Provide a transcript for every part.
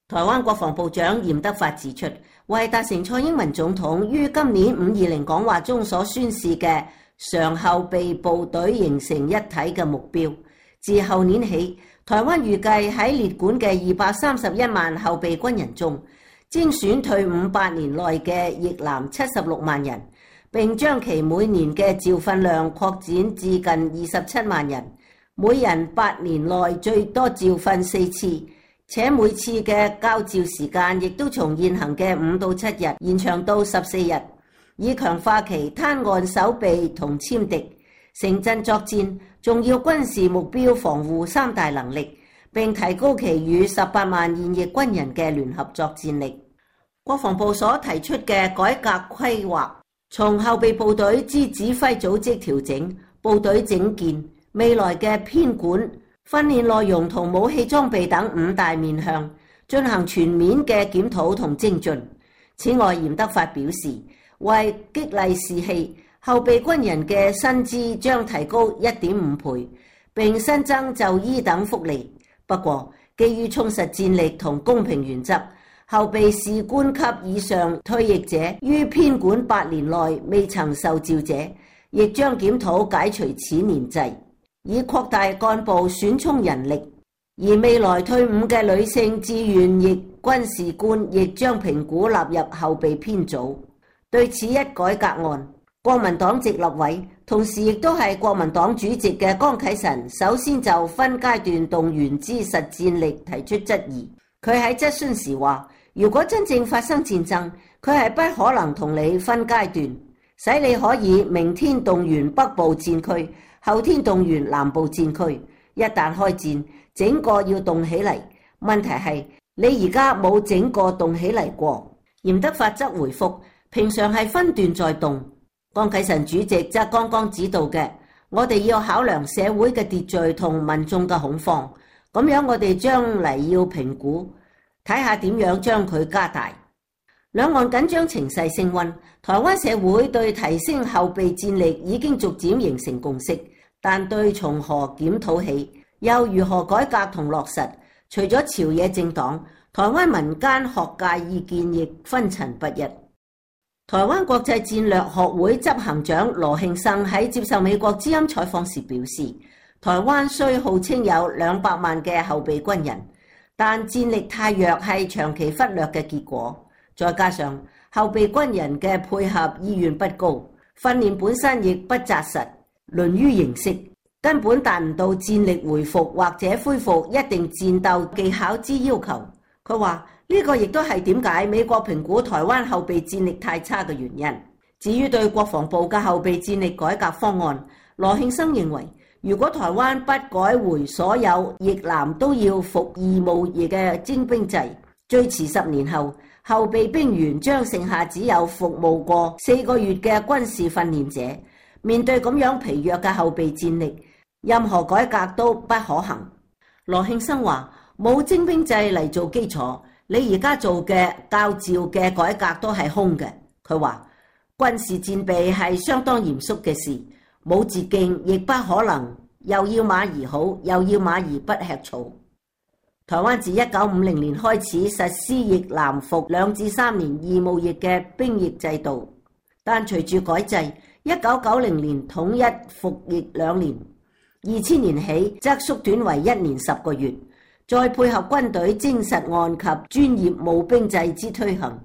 台灣國防部長嚴德發指出，為達成蔡英文總統於今年520講話中所宣示嘅常後備部隊形成一體嘅目標，自後年起，台灣預計喺列管嘅231萬後備軍人中，精選退伍8年內嘅役男76萬人，並將其每年嘅召訓量擴展至近27萬人，每人8年內最多召訓4次。且每次嘅交召時間亦都從現行嘅5到7日延長到14日，以強化其灘岸守備同殲敵、城鎮作戰、重要軍事目標防護3大能力，並提高其與18萬現役軍人嘅聯合作戰力。國防部所提出嘅改革規劃，從後備部隊之指揮組織調整、部隊整建、未來嘅編管、訓練內容同武器裝備等5大面向進行全面嘅檢討同精進。此外，嚴德發表示，為激勵士氣，後備軍人嘅薪資將提高1.5倍，並新增就醫等福利。不過，基於充實戰力同公平原則，後備士官級以上退役者於編管8年內未曾受召者，亦將檢討解除此年制，以擴大幹部選充人力，而未來退伍嘅女性志願役軍士官亦將評估納入後備編組。對此一改革案，國民黨籍立委，同時亦都係國民黨主席嘅江啟臣，首先就分階段動員之實戰力提出質疑。佢喺質詢時話，如果真正發生戰爭，佢係不可能同你分階段，使你可以明天動員北部戰區，後天動員南部戰區，一旦開戰，整個要動起嚟。問題係你而家冇整個動起嚟過。嚴德發則回覆，平常係分段在動。江啟臣主席則剛剛指導嘅，我哋要考量社會嘅秩序同民眾嘅恐慌，咁樣我哋將嚟要評估，睇下點樣將佢加大。兩岸緊張情勢升溫，台灣社會對提升後備戰力已經逐漸形成共識。但對從何檢討起，又如何改革同落實，除咗朝野政黨，台灣民間學界意見亦分層不一。台灣國際戰略學會執行長羅慶生喺接受美國之音採訪時表示，台灣雖號稱有200萬嘅後備軍人，但戰力太弱係長期忽略嘅結果，再加上後備軍人嘅配合意願不高，訓練本身亦不紮實，淪於形式，根本達唔到戰力回復或者恢復一定戰鬥技巧之要求。佢話呢個亦都係點解美國評估台灣後備戰力太差嘅原因。至於對國防部嘅後備戰力改革方案，羅慶生認為，如果台灣不改回所有役男都要服義務役嘅徵兵制，最遲10年後，後備兵員將剩下只有服務過4個月嘅軍事訓練者。面對咁樣疲弱嘅後備戰力，任何改革都不可行。羅慶生話，冇徵兵制嚟做基礎，你而家做嘅教召嘅改革都係空嘅。佢話軍事戰備係相當嚴肅嘅事，冇捷徑，亦不可能又要馬兒好，又要馬兒不吃草。台灣自1950年開始實施役男服2至3年義務役嘅兵役制度，但隨住改制，1990年統一服役2年，2000年起則縮短為1年10個月，再配合軍隊徵實案及專業募兵制之推行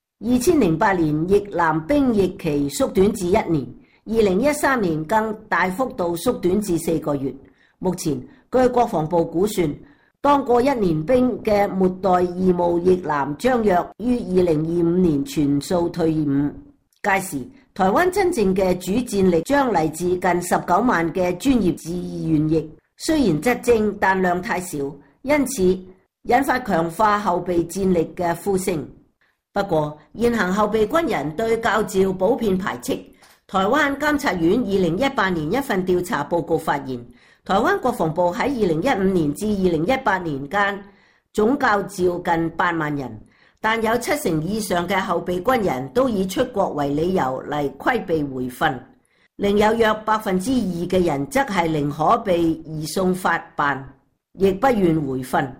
，2008年役男兵役期縮短至1年，2013年更大幅度縮短至4個月。目前據國防部估算，當過1年兵嘅末代義務役男將約於2025年全數退伍，屆時台灣真正嘅主戰力將嚟自近19萬嘅專業志願役，雖然質精，但量太少，因此引發強化後備戰力嘅呼聲。不過現行後備軍人對教召普遍排斥。台灣監察院2018年一份調查報告發現，台灣國防部喺2015年至2018年間總教召近8萬人，但有70%以上嘅後備軍人都以出國為理由嚟規避回訓，另有約2%嘅人則係寧可被移送法辦，亦不願回訓。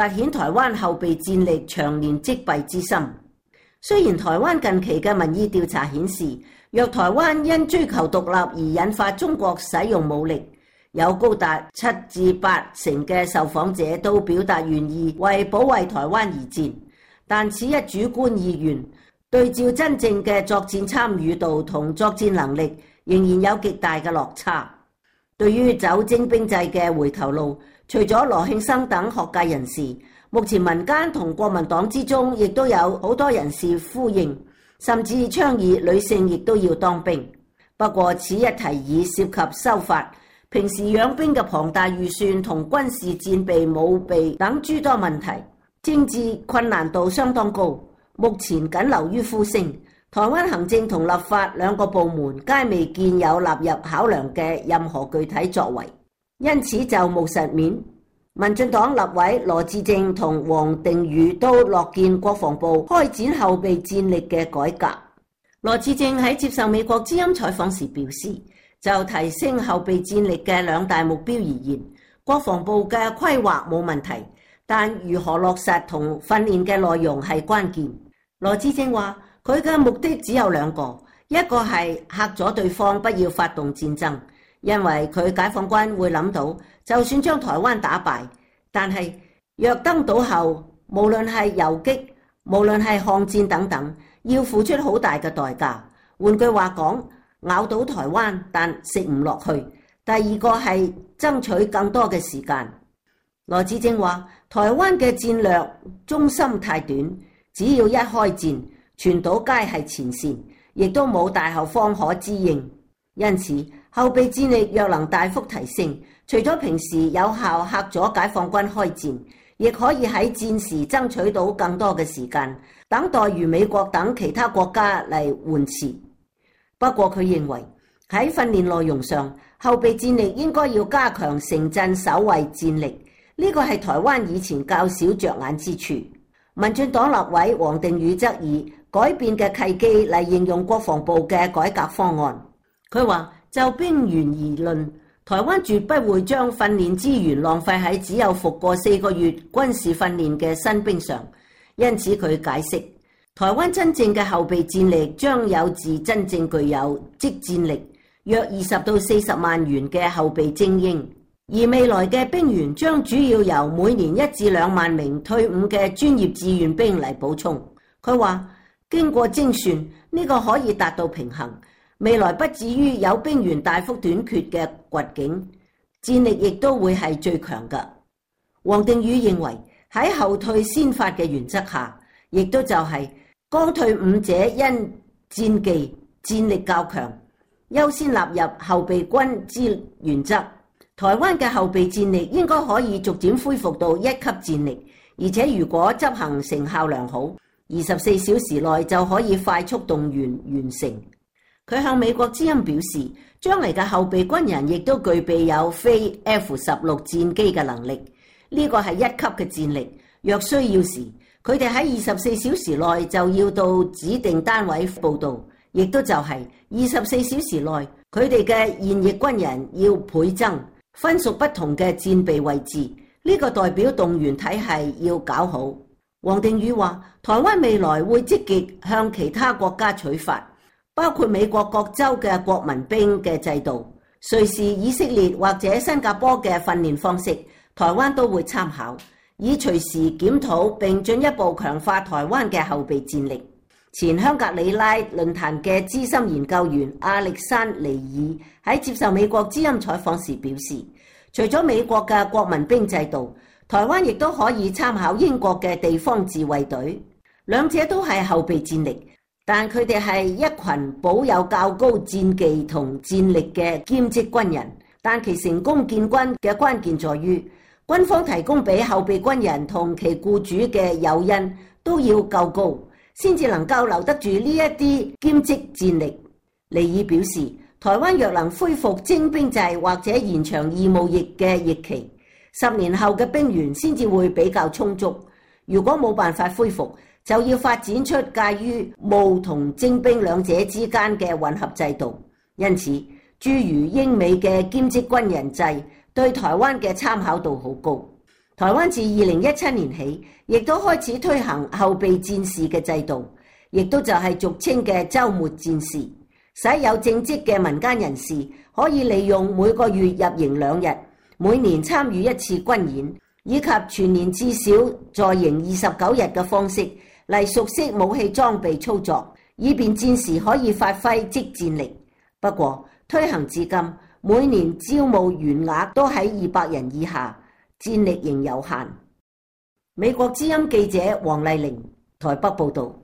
凸顯台灣後備戰力長年積弊之深。雖然台灣近期嘅民意調查顯示，若台灣因追求獨立而引發中國使用武力，有高達7至8成嘅受訪者都表達願意為保衛台灣而戰，但此一主觀意願對照真正嘅作戰參與度同作戰能力，仍然有極大嘅落差。對於走徵兵制嘅回頭路，除咗羅慶生等學界人士，目前民間同國民黨之中亦都有好多人士呼應，甚至倡議女性亦都要當兵。不過此一提議涉及修法、平時養兵嘅龐大預算同軍事戰備武備等諸多問題，政治困難度相當高，目前僅流於呼聲。台灣行政同立法兩個部門皆未見有納入考量嘅任何具體作為，因此就務實面，民進黨立委羅致政同王定宇都樂見國防部開展後備戰力嘅改革。羅致政喺接受美國之音採訪時表示，就提升後備戰力嘅兩大目標而言，國防部嘅規劃冇問題，但如何落實同訓練嘅內容係關鍵。羅致政話，佢嘅目的只有兩個，一個係嚇咗對方不要發動戰爭，因為佢解放軍會諗到，就算將台灣打敗，但係若登島後，無論係游擊，無論係巷戰等等，要付出好大嘅代價。換句話講，咬到台灣，但食唔落去。第二個係爭取更多嘅時間。羅致政話，台灣嘅戰略中心太短，只要一開戰，全島皆係前線，亦都冇大後方可支應。因此，後備戰力若能大幅提升，除咗平時有效嚇咗解放軍開戰，亦可以喺戰時爭取到更多嘅時間，等待如美國等其他國家嚟援持。不過佢認為喺訓練內容上，後備戰力應該要加強城鎮守衛戰力，呢個係台灣以前較少着眼之處。民進黨立委王定宇則以改變嘅契機嚟形容國防部嘅改革方案。佢話，就兵源而論，台灣絕不會將訓練資源浪費喺只有服過4個月軍事訓練嘅新兵上。因此佢解釋，台灣真正嘅後備戰力將有自真正具有即戰力約20到40萬員嘅後備精英，而未來嘅兵員將主要由每年1至2萬名退伍嘅專業志願兵嚟補充。佢話，經過精算，呢個可以達到平衡，未來不至於有兵員大幅短缺嘅絕境，戰力亦都會係最強嘅。王定宇認為喺後退先發嘅原則下，亦都就係剛退伍者因戰技戰力較強，優先納入後備軍之原則。台灣嘅後備戰力應該可以逐漸恢復到1級戰力，而且如果執行成效良好，24小時內就可以快速動員完成。佢向美國之音表示，將嚟嘅後備軍人亦都具備有飛 F-16戰機嘅能力，呢個係1級嘅戰力。若需要時，佢哋喺24小時內就要到指定單位報到，亦都就係24小時內，佢哋嘅現役軍人要倍增，分屬不同嘅戰備位置。呢個代表動員體系要搞好。王定宇話，台灣未來會積極向其他國家取法，包括美國各州嘅國民兵嘅制度、瑞士、以色列或者新加坡嘅訓練方式，台灣都會參考，以隨時檢討並進一步強化台灣嘅後備戰力。前香格里拉論壇嘅資深研究員亞歷山尼爾喺接受美國之音採訪時表示，除咗美國嘅國民兵制度，台灣亦都可以參考英國嘅地方自衛隊，兩者都係後備戰力，但佢哋係一群保有較高戰技同戰力嘅兼職軍人，但其成功建軍嘅關鍵在於軍方提供俾後備軍人同其僱主嘅誘因都要夠高，先至能夠留得住呢一啲兼職戰力。尼爾表示，台灣若能恢復徵兵制或者延長義務役嘅役期，10年後嘅兵員先至會比較充足。如果冇辦法恢復，就要發展出介於募同徵兵兩者之間嘅混合制度。因此，諸如英美嘅兼職軍人制對台灣嘅參考度好高。 台灣自2017年起，亦都開始推行後備戰士嘅制度，亦都就係俗稱嘅週末戰士，使有正職嘅民間人士可以利用每個月入營2日，每年參與一次軍演，以及全年至少在營29日嘅方式嚟熟悉武器裝備操作，以便戰時可以發揮即戰力。不過推行至今，每年招募員額都喺200人以下，戰力仍有限。美國之音記者黃麗玲台北報導。